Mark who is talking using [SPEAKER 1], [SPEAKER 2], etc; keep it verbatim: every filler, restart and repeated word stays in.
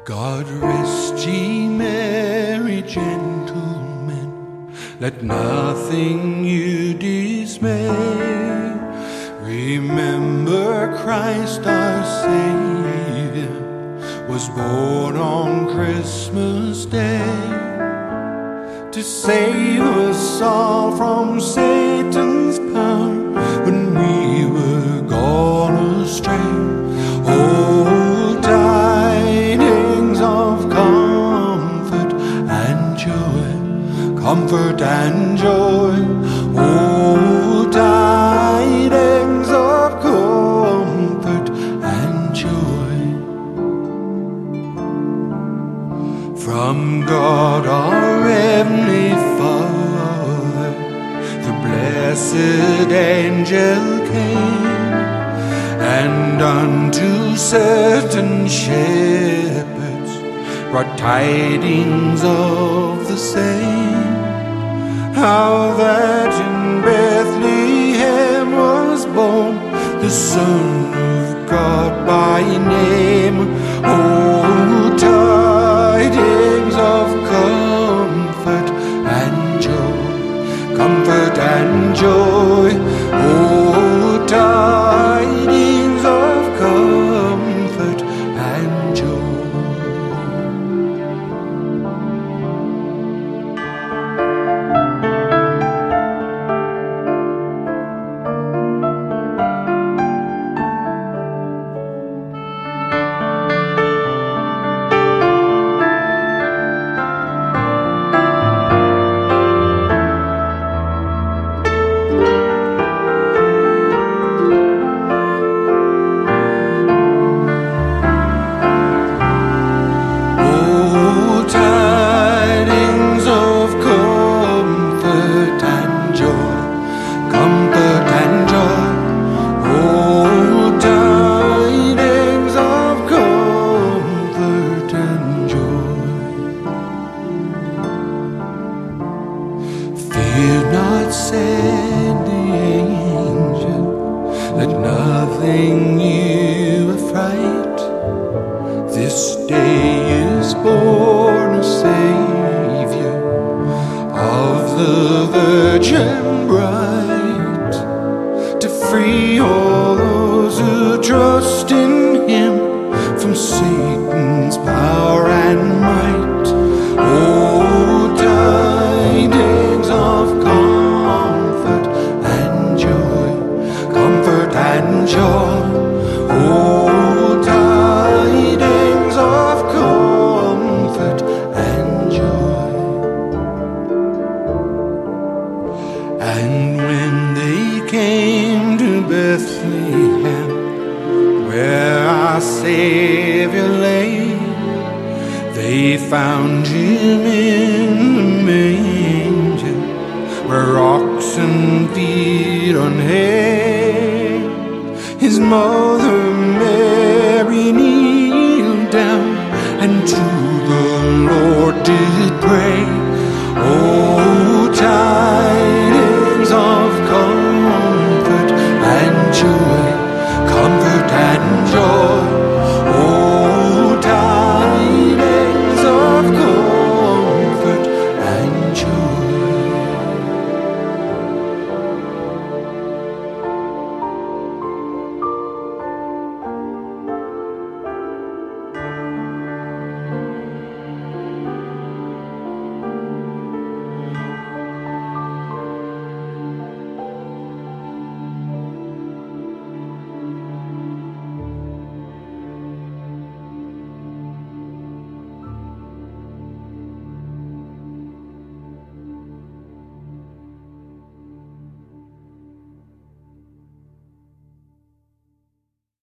[SPEAKER 1] God rest ye merry gentlemen, let nothing you dismay. Remember Christ our Savior was born on Christmas Day, to save us all from Satan's power when we were gone astray. Oh, tidings of comfort and joy, comfort and joy. Oh, tidings of comfort and joy, from God our heavenly Father, the blessed angel came, and unto certain shepherds brought tidings of the same, how that in Bethlehem was born the Son of God by name. Oh, tidings of comfort and joy, comfort and joy. Oh, tidings of comfort and joy. Fear not, said the angel, let nothing you affright. This day is born a Savior of the Virgin bright, to free all those who trust in Him from Satan's power and might. Oh, tidings of comfort and joy, comfort and joy. Oh, tidings of comfort and joy. And when they came to Bethlehem, where our Savior lay, they found Him in the manger, where oxen feed on hay. His mother Mary kneeled down and to the Lord did pray.